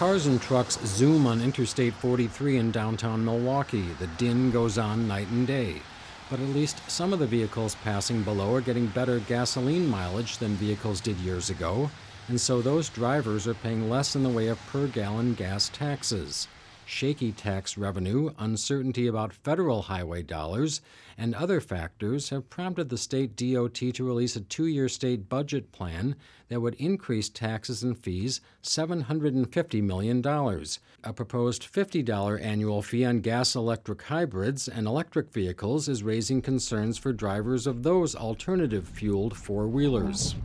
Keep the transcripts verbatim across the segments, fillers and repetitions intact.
Cars and trucks zoom on Interstate forty-three in downtown Milwaukee. The din goes on night and day. But at least some of the vehicles passing below are getting better gasoline mileage than vehicles did years ago, and so those drivers are paying less in the way of per-gallon gas taxes. Shaky tax revenue, uncertainty about federal highway dollars, and other factors have prompted the state D O T to release a two-year state budget plan that would increase taxes and fees seven hundred fifty million dollars. A proposed fifty dollars annual fee on gas-electric hybrids and electric vehicles is raising concerns for drivers of those alternative-fueled four-wheelers.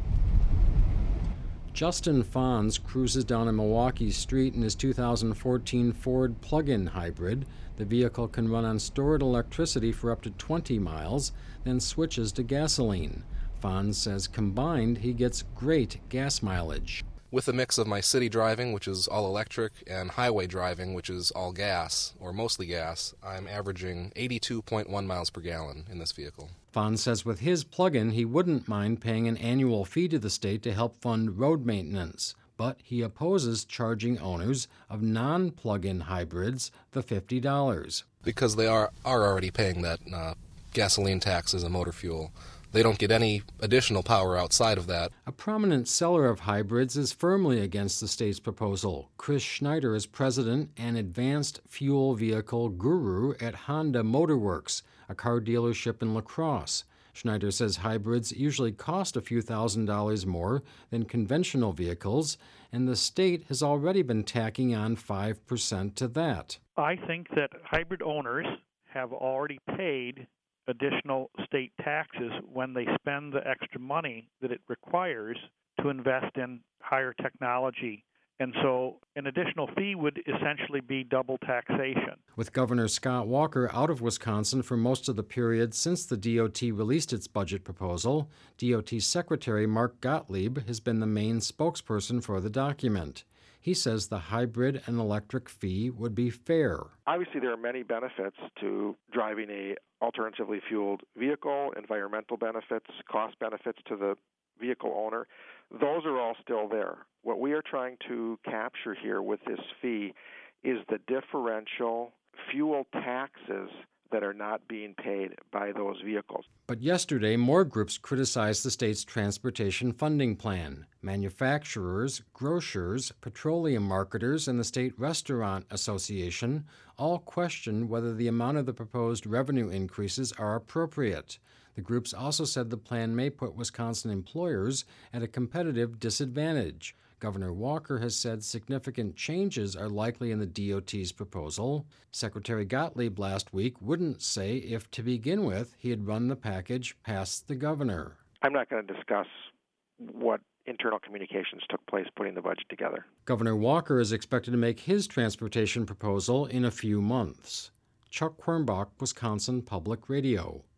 Justin Fons cruises down a Milwaukee street in his two thousand fourteen Ford plug-in hybrid. The vehicle can run on stored electricity for up to twenty miles, then switches to gasoline. Fons says combined, he gets great gas mileage. With a mix of my city driving, which is all electric, and highway driving, which is all gas, or mostly gas, I'm averaging eighty-two point one miles per gallon in this vehicle. Fons says with his plug-in, he wouldn't mind paying an annual fee to the state to help fund road maintenance, but he opposes charging owners of non-plug-in hybrids the fifty dollars. Because they are, are already paying that uh, gasoline tax as a motor fuel. They don't get any additional power outside of that. A prominent seller of hybrids is firmly against the state's proposal. Chris Schneider is president and advanced fuel vehicle guru at Honda Motor Works, a car dealership in La Crosse. Schneider says hybrids usually cost a few thousand dollars more than conventional vehicles, and the state has already been tacking on five percent to that. I think that hybrid owners have already paid additional state taxes when they spend the extra money that it requires to invest in higher technology. And so an additional fee would essentially be double taxation. With Governor Scott Walker out of Wisconsin for most of the period since the D O T released its budget proposal, D O T Secretary Mark Gottlieb has been the main spokesperson for the document. He says the hybrid and electric fee would be fair. Obviously, there are many benefits to driving a alternatively fueled vehicle, environmental benefits, cost benefits to the vehicle owner. Those are all still there. What we are trying to capture here with this fee is the differential fuel taxes that are not being paid by those vehicles. But yesterday, more groups criticized the state's transportation funding plan. Manufacturers, grocers, petroleum marketers, and the State Restaurant Association all questioned whether the amount of the proposed revenue increases are appropriate. The groups also said the plan may put Wisconsin employers at a competitive disadvantage. Governor Walker has said significant changes are likely in the D O T's proposal. Secretary Gottlieb last week wouldn't say if, to begin with, he had run the package past the governor. I'm not going to discuss what internal communications took place putting the budget together. Governor Walker is expected to make his transportation proposal in a few months. Chuck Quirmbach, Wisconsin Public Radio.